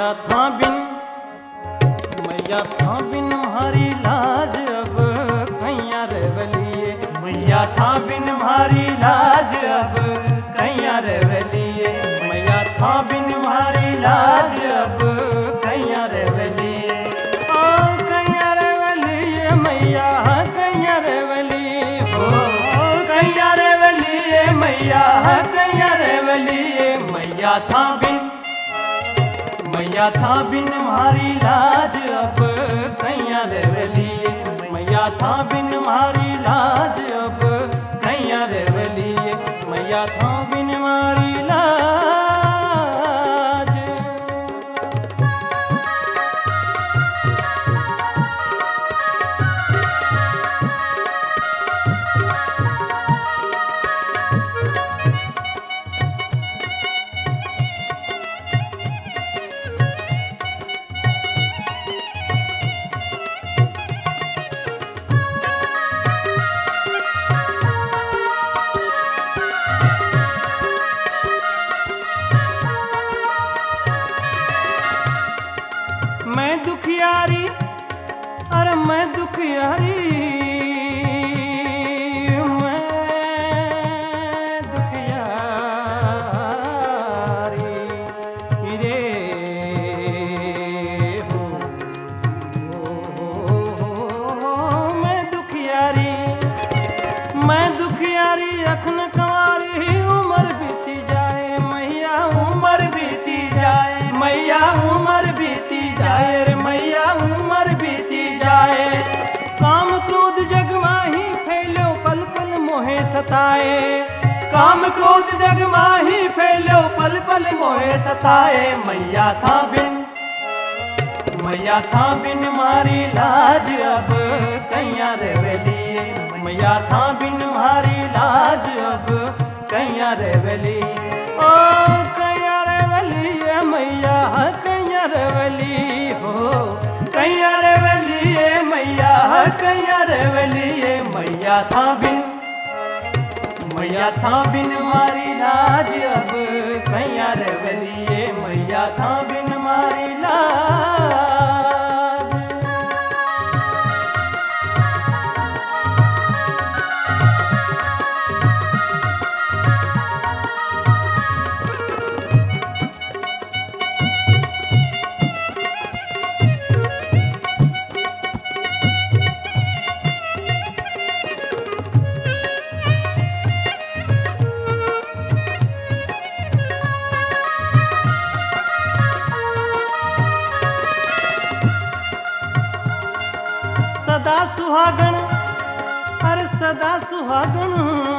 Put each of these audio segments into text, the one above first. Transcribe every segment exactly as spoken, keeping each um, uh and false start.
मैया था बिन मैया था बिन भारी लाज अब कैया रे बलिए। मैया था बिन भारी लाज अब कैया रे बलिए। मैया था बिन भारी लाज अब कैया रे बलिए। ओ कैया रे बलिए मैया कैया रे बलिए। हो कैया रे बलिए मैया कैया रे बलिए। मैया था बिन मैया था बिन मारी लाज अब कैया रे बलिए। मैया था बिन मारी लाज अब कैया रे बलिए। मैया था बिन मारी लाज। मैं दुखियारी अरे मैं दुखियारी मैं दुखियारी रे हो, हो, हो, हो, हो मैं दुखियारी मैं दुखियारी अखन कंवारी उम्र बीती जाए मैया उम्र बीती जाए मैया उम्र बीती जाए रे मैया उम्र बीती जाए। काम क्रोध जग माही फैलो पल पल मोहे सताए। काम क्रोध जग माही फैलो पल पल मोहे सताए। मैया था बिन मैया था बिन मारी लाज अब कैया रे बलिए। मैया था बिन मारी लाज अब कैया रे बलिए। ओ कैया रे बलिए मैया कैया रे बलिए। हो कैया रे बलिए मैया कैया रे बलिए। मैया था बिन मैया था बिन मारी लाज अब कैया रे बलिए। मैया था बिन मारी लाज। सदा सुहागण अरे सदा सुहागण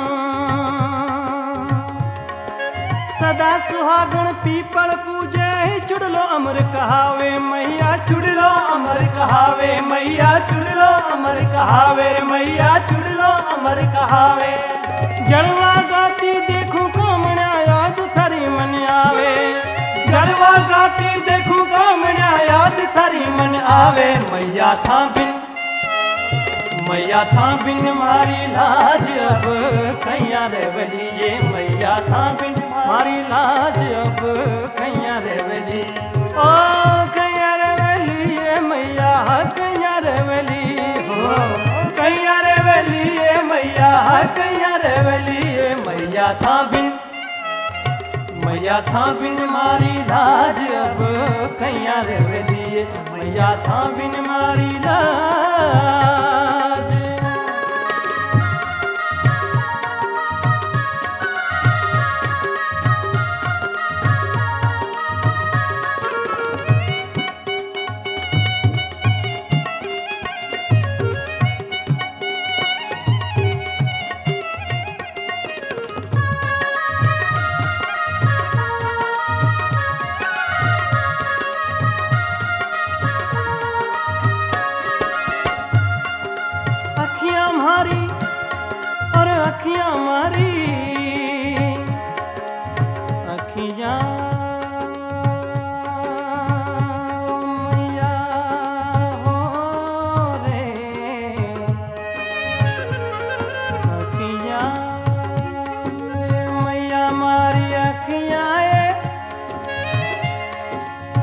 सदा सुहागण पीपल पूजे चुड़लो अमर कहावे मैया चुड़लो अमर कहावे मैया चुड़लो अमर कहावे रे मैया चुड़लो अमर कहावे। जड़वा गाती देखूं कामण्या याद थारी मन आवे। जड़वा गाती देखूं कामण्या याद थारी मन आवे। मैया था बिन मैया था बिन मारी लाज अब कैया रे बलिए। मैया था बिन मारी लाज अब कैया रे बलिए। ओ कैया रे बलिए मैया कैया रे बलिए। हो कैया रे बलिए मैया कैया रे बलिए। मैया था बिन मैया था बिन मारी लाज अब कैया रे बलिए। मैया था बिन मारी लाज।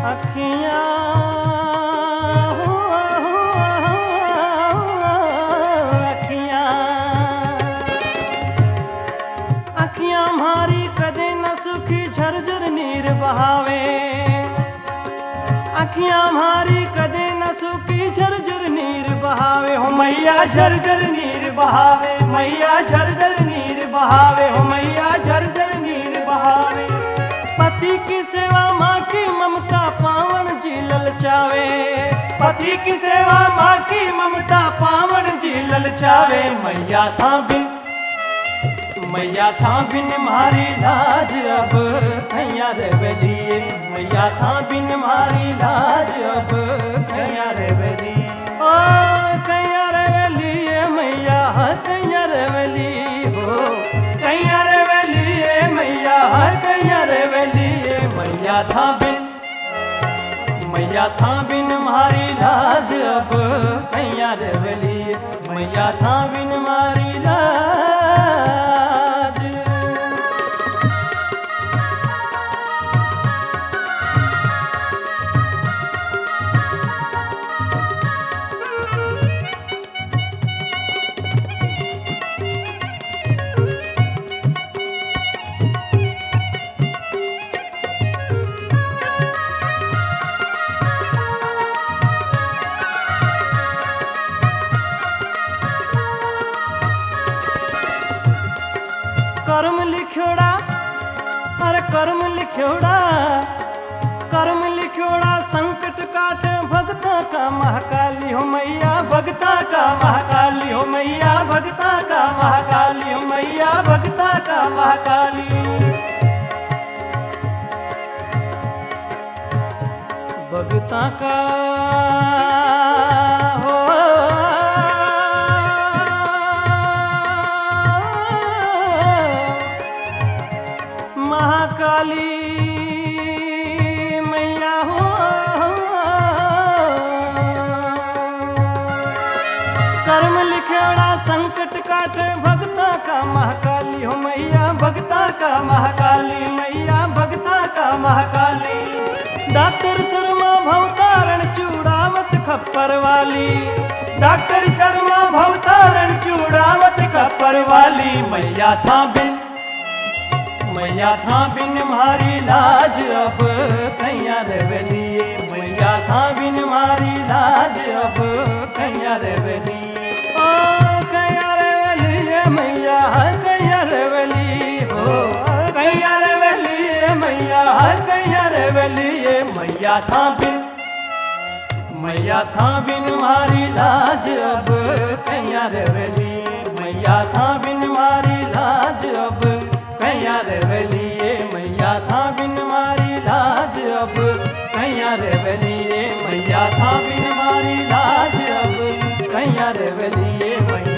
अखियां अखियां अखियां म्हारी कदे न सुखी झरझर नीर बहावे अखियां म्हारी कदे न सुखी झरझर नीर बहावे हो मैया झरझर नीर बहावे मैया झरझर नीर बहावे हो मैया झरझर नीर बहावे पति की सेवा माँ की ममता पावन जी ललचावे पति की सेवा माँ की ममता पावन जी ललचावे मैया था बिन मैया था बिन मारी लाज अब कैया रे बेलिए मैया था बिन मारी लाज अब कैया रे बेलिए ओ कैया रे बेलिए मैया कैया रे बेली हो कैया रे बेलिए मैया कैया रे बेलिए मैया था बिन मैया था बिन मारी लाज अब कैया रे बेलिए मैया था बिन मारी लाज कर्म लिखोड़ा अरे कर्म लिखोड़ा कर्म लिखोड़ा संकट काटे भगता का महाकाली हो मैया भगता का महाकाली हो मैया भगता का महाकाली हो मैया भगता का महाकाली भगता का हो महाकाली मैया हो कर्म लिखेड़ा संकट काटे भगता का महाकाली हो मैया भगता का महाकाली मैया भगता का महाकाली डॉक्टर शर्मा भवतारण चूड़ावत खप्पर वाली डॉक्टर शर्मा भवतारण चूड़ावत खप्पर वाली मैया था बिन मैया था बिन मारी लाज अब कैया रे बेलिए मैया था बिन मारी लाज अब कैया रे बेलिए ओ कैया रे बेलिए मैया कैया रे बेली हो कैया रे बेलिए मैया कैया रे बेलिए मैया था बिन मैया था बिन मारी लाज अब कैया रे बेलिए मैया था बिन मारी लाज अब कैया रे बेलिए मैया था बिन मारी लाज अब कैया रे बेलिए मैया था बिन मारी लाज अब कैया रे बेलिए मैया